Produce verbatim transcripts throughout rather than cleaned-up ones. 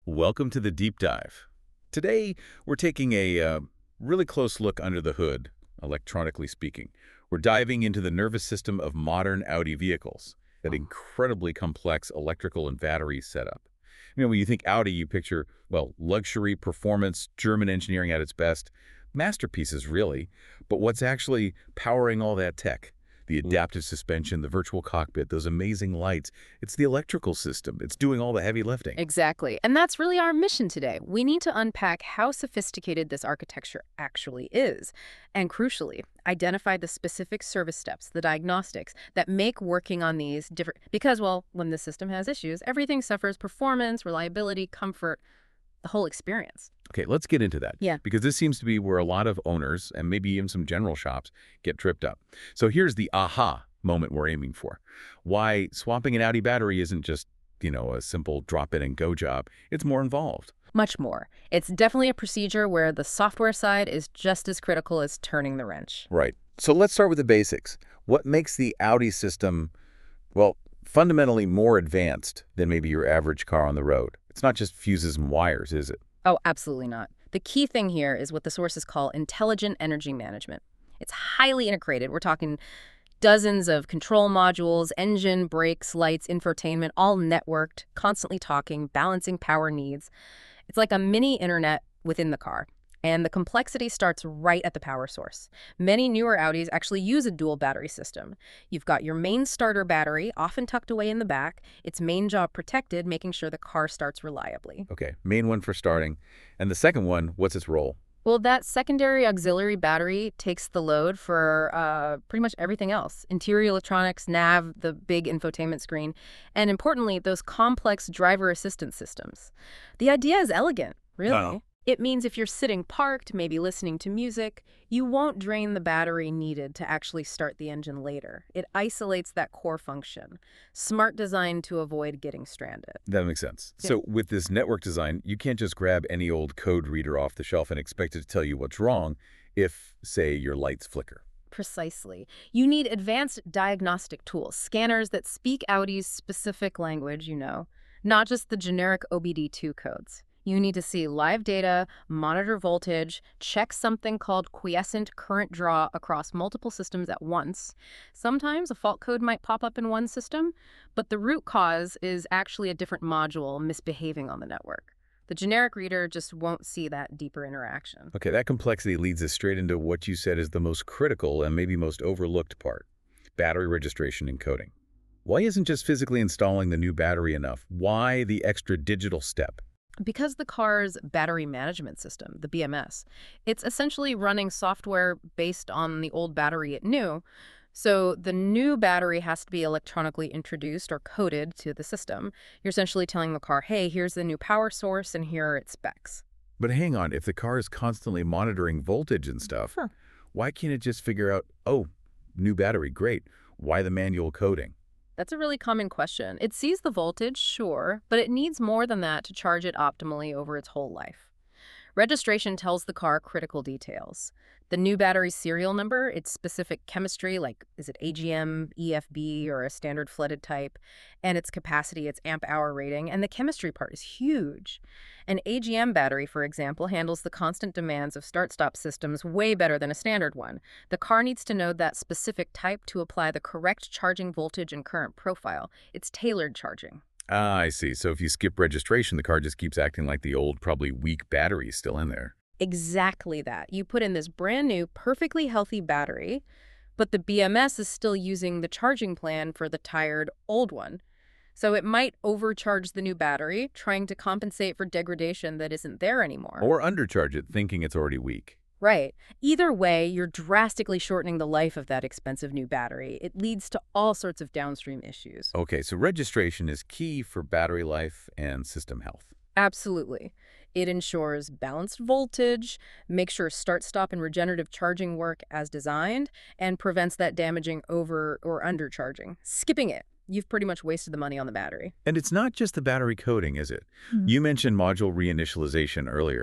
Welcome to the deep dive. Today, we're taking a uh, really close look under the hood, electronically speaking. We're diving into the nervous system of modern Audi vehicles, that incredibly complex electrical and battery setup. You know, when you think Audi, you picture, well, luxury, performance, German engineering at its best, masterpieces, really. But what's actually powering all that tech? The adaptive suspension, the virtual cockpit, those amazing lights. It's the electrical system. It's doing all the heavy lifting. Exactly. And that's really our mission today. We need to unpack how sophisticated this architecture actually is. And crucially, identify the specific service steps, the diagnostics, that make working on these different. Because, well, when the system has issues, everything suffers: performance, reliability, comfort, the whole experience. Okay, let's get into that. Yeah. Because this seems to be where a lot of owners, and maybe even some general shops, get tripped up. So here's the aha moment we're aiming for. Why swapping an Audi battery isn't just, you know, a simple drop-in-and-go job. It's more involved. Much more. It's definitely a procedure where the software side is just as critical as turning the wrench. Right. So let's start with the basics. What makes the Audi system, well, fundamentally more advanced than maybe your average car on the road? It's not just fuses and wires, is it? Oh, absolutely not. The key thing here is what the sources call intelligent energy management. It's highly integrated. We're talking dozens of control modules, engine, brakes, lights, infotainment, all networked, constantly talking, balancing power needs. It's like a mini internet within the car. And the complexity starts right at the power source. Many newer Audis actually use a dual battery system. You've got your main starter battery, often tucked away in the back, its main job protected, making sure the car starts reliably. Okay, main one for starting. And the second one, what's its role? Well, that secondary auxiliary battery takes the load for uh, pretty much everything else. Interior electronics, nav, the big infotainment screen, and importantly, those complex driver assistance systems. The idea is elegant, really. Uh-huh. It means if you're sitting parked, maybe listening to music, you won't drain the battery needed to actually start the engine later. It isolates that core function. Smart design to avoid getting stranded. That makes sense. Yeah. So with this network design, you can't just grab any old code reader off the shelf and expect it to tell you what's wrong if, say, your lights flicker. Precisely. You need advanced diagnostic tools, scanners that speak Audi's specific language, you know, not just the generic O B D two codes. You need to see live data, monitor voltage, check something called quiescent current draw across multiple systems at once. Sometimes a fault code might pop up in one system, but the root cause is actually a different module misbehaving on the network. The generic reader just won't see that deeper interaction. Okay, that complexity leads us straight into what you said is the most critical and maybe most overlooked part: battery registration and coding. Why isn't just physically installing the new battery enough? Why the extra digital step? Because the car's battery management system, the B M S, it's essentially running software based on the old battery it knew. So the new battery has to be electronically introduced or coded to the system. You're essentially telling the car, hey, here's the new power source and here are its specs. But hang on, if the car is constantly monitoring voltage and stuff, Sure. why can't it just figure out, oh, new battery, great. Why the manual coding? That's a really common question. It sees the voltage, sure, but it needs more than that to charge it optimally over its whole life. Registration tells the car critical details. The new battery's serial number, its specific chemistry, like is it A G M, E F B, or a standard flooded type, and its capacity, its amp hour rating, and the chemistry part is huge. An A G M battery, for example, handles the constant demands of start-stop systems way better than a standard one. The car needs to know that specific type to apply the correct charging voltage and current profile. It's tailored charging. Ah, I see. So if you skip registration, the car just keeps acting like the old, probably weak battery is still in there. Exactly that. You put in this brand new, perfectly healthy battery, but the B M S is still using the charging plan for the tired old one. So it might overcharge the new battery, trying to compensate for degradation that isn't there anymore. Or undercharge it, thinking it's already weak. Right. Either way, you're drastically shortening the life of that expensive new battery. It leads to all sorts of downstream issues. Okay, so registration is key for battery life and system health. Absolutely. It ensures balanced voltage, makes sure start-stop and regenerative charging work as designed, and prevents that damaging over or undercharging. Skipping it, you've pretty much wasted the money on the battery. And it's not just the battery coding, is it? Mhm. You mentioned module reinitialization earlier.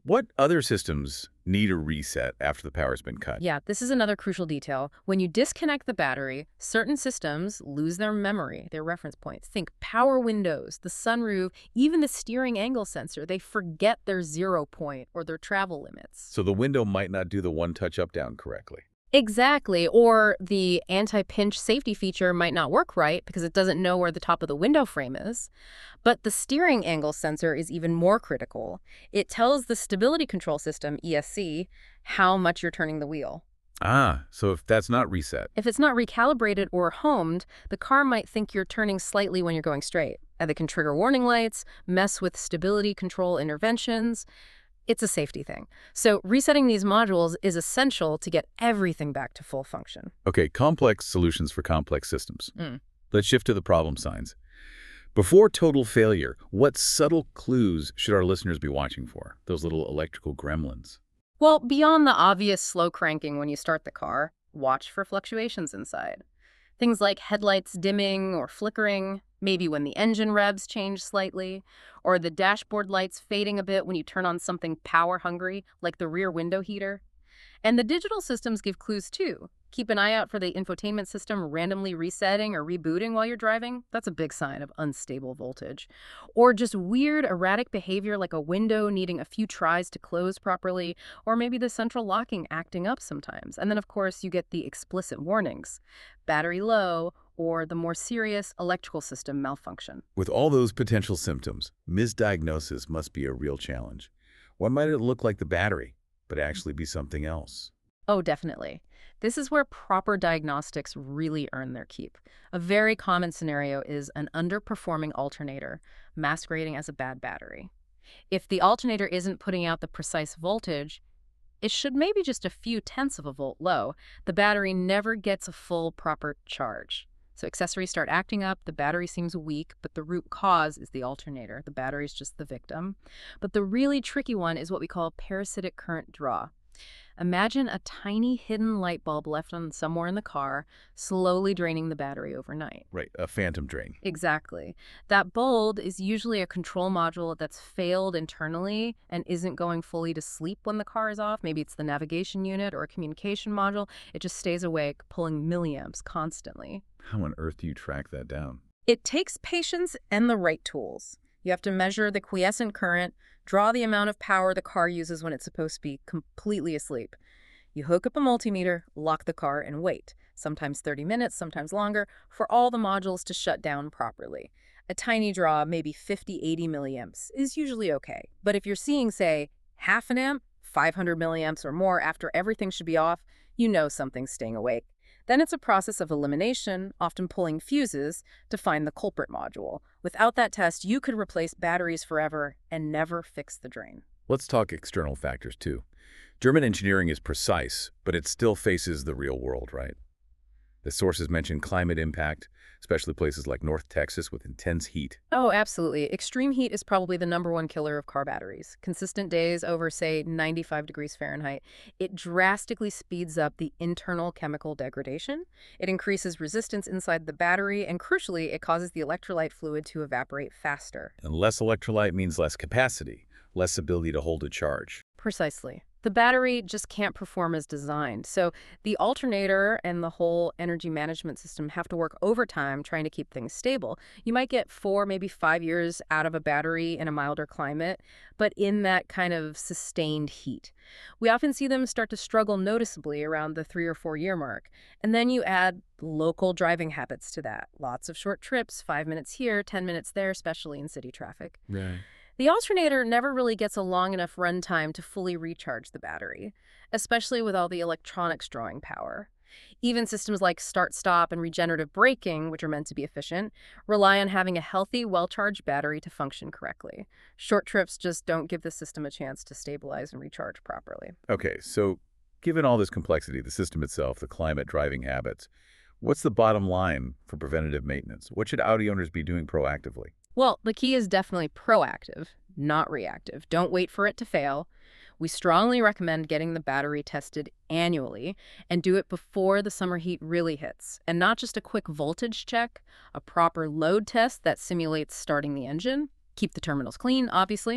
What other systems need a reset after the power's been cut? Yeah, this is another crucial detail. When you disconnect the battery, certain systems lose their memory, their reference points. Think power windows, the sunroof, even the steering angle sensor. They forget their zero point or their travel limits. So the window might not do the one-touch up-down correctly. Exactly, or the anti-pinch safety feature might not work right because it doesn't know where the top of the window frame is. But the steering angle sensor is even more critical. It tells the stability control system, E S C, how much you're turning the wheel. Ah, so if that's not reset. If it's not recalibrated or homed, the car might think you're turning slightly when you're going straight. And it can trigger warning lights, mess with stability control interventions. It's a safety thing. So resetting these modules is essential to get everything back to full function. Okay, complex solutions for complex systems. Mm. Let's shift to the problem signs. Before total failure, what subtle clues should our listeners be watching for? Those little electrical gremlins. Well, beyond the obvious slow cranking when you start the car, watch for fluctuations inside. Things like headlights dimming or flickering, maybe when the engine revs change slightly, or the dashboard lights fading a bit when you turn on something power-hungry, like the rear window heater. And the digital systems give clues too. Keep an eye out for the infotainment system randomly resetting or rebooting while you're driving. That's a big sign of unstable voltage. Or just weird, erratic behavior like a window needing a few tries to close properly, or maybe the central locking acting up sometimes. And then, of course, you get the explicit warnings. Battery low, or the more serious electrical system malfunction. With all those potential symptoms, misdiagnosis must be a real challenge. Why might it look like the battery, but actually be something else? Oh, definitely. This is where proper diagnostics really earn their keep. A very common scenario is an underperforming alternator masquerading as a bad battery. If the alternator isn't putting out the precise voltage, it should maybe just a few tenths of a volt low. The battery never gets a full proper charge. So accessories start acting up, the battery seems weak, but the root cause is the alternator. The battery is just the victim. But the really tricky one is what we call parasitic current draw. Imagine a tiny hidden light bulb left on somewhere in the car, slowly draining the battery overnight. Right, a phantom drain. Exactly. That bulb is usually a control module that's failed internally and isn't going fully to sleep when the car is off. Maybe it's the navigation unit or a communication module. It just stays awake, pulling milliamps constantly. How on earth do you track that down? It takes patience and the right tools. You have to measure the quiescent current, draw the amount of power the car uses when it's supposed to be completely asleep. You hook up a multimeter, lock the car, and wait, sometimes thirty minutes, sometimes longer, for all the modules to shut down properly. A tiny draw, maybe fifty, eighty milliamps, is usually okay. But if you're seeing, say, half an amp, five hundred milliamps or more after everything should be off, you know something's staying awake. Then it's a process of elimination, often pulling fuses, to find the culprit module. Without that test, you could replace batteries forever and never fix the drain. Let's talk external factors, too. German engineering is precise, but it still faces the real world, right? The sources mention climate impact, especially places like North Texas with intense heat. Oh, absolutely. Extreme heat is probably the number one killer of car batteries. Consistent days over, say, ninety-five degrees Fahrenheit. It drastically speeds up the internal chemical degradation. It increases resistance inside the battery, and crucially, it causes the electrolyte fluid to evaporate faster. And less electrolyte means less capacity, less ability to hold a charge. Precisely. The battery just can't perform as designed. So the alternator and the whole energy management system have to work overtime trying to keep things stable. You might get four, maybe five years out of a battery in a milder climate, but in that kind of sustained heat. We often see them start to struggle noticeably around the three or four year mark. And then you add local driving habits to that. Lots of short trips, five minutes here, ten minutes there, especially in city traffic. Right. The alternator never really gets a long enough runtime to fully recharge the battery, especially with all the electronics drawing power. Even systems like start-stop and regenerative braking, which are meant to be efficient, rely on having a healthy, well-charged battery to function correctly. Short trips just don't give the system a chance to stabilize and recharge properly. Okay, so given all this complexity, the system itself, the climate, driving habits, what's the bottom line for preventative maintenance? What should Audi owners be doing proactively? Well, the key is definitely proactive, not reactive. Don't wait for it to fail. We strongly recommend getting the battery tested annually and do it before the summer heat really hits. And not just a quick voltage check, a proper load test that simulates starting the engine. Keep the terminals clean, obviously.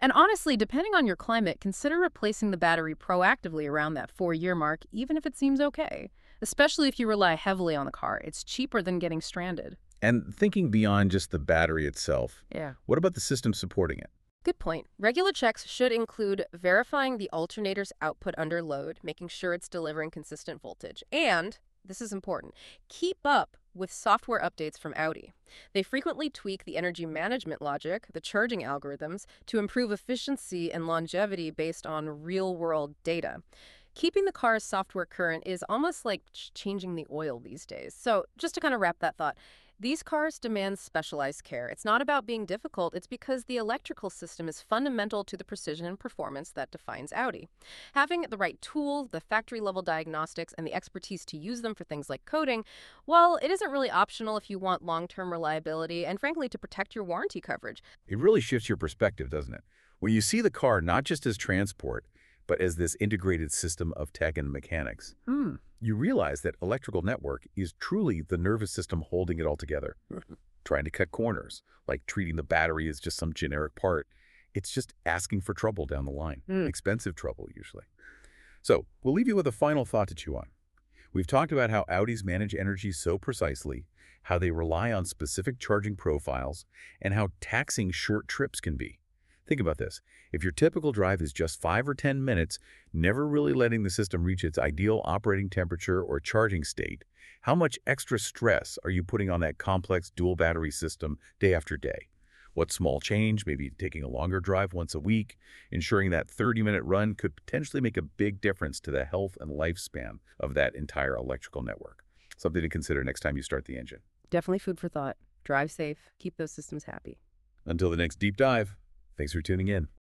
And honestly, depending on your climate, consider replacing the battery proactively around that four-year mark, even if it seems okay. Especially if you rely heavily on the car. It's cheaper than getting stranded. And thinking beyond just the battery itself, Yeah. what about the system supporting it? Good point. Regular checks should include verifying the alternator's output under load, making sure it's delivering consistent voltage, and, this is important, keep up with software updates from Audi. They frequently tweak the energy management logic, the charging algorithms, to improve efficiency and longevity based on real-world data. Keeping the car's software current is almost like ch- changing the oil these days. So just to kind of wrap that thought, these cars demand specialized care. It's not about being difficult. It's because the electrical system is fundamental to the precision and performance that defines Audi. Having the right tools, the factory-level diagnostics, and the expertise to use them for things like coding, well, it isn't really optional if you want long-term reliability and, frankly, to protect your warranty coverage. It really shifts your perspective, doesn't it? When you see the car not just as transport, but as this integrated system of tech and mechanics, Hmm. you realize that electrical network is truly the nervous system holding it all together. Trying to cut corners, like treating the battery as just some generic part, it's just asking for trouble down the line. Mm. Expensive trouble, usually. So, we'll leave you with a final thought to chew on. We've talked about how Audis manage energy so precisely, how they rely on specific charging profiles, and how taxing short trips can be. Think about this. If your typical drive is just five or ten minutes, never really letting the system reach its ideal operating temperature or charging state, how much extra stress are you putting on that complex dual battery system day after day? What small change, maybe taking a longer drive once a week, ensuring that thirty-minute run could potentially make a big difference to the health and lifespan of that entire electrical network. Something to consider next time you start the engine. Definitely food for thought. Drive safe. Keep those systems happy. Until the next deep dive, thanks for tuning in.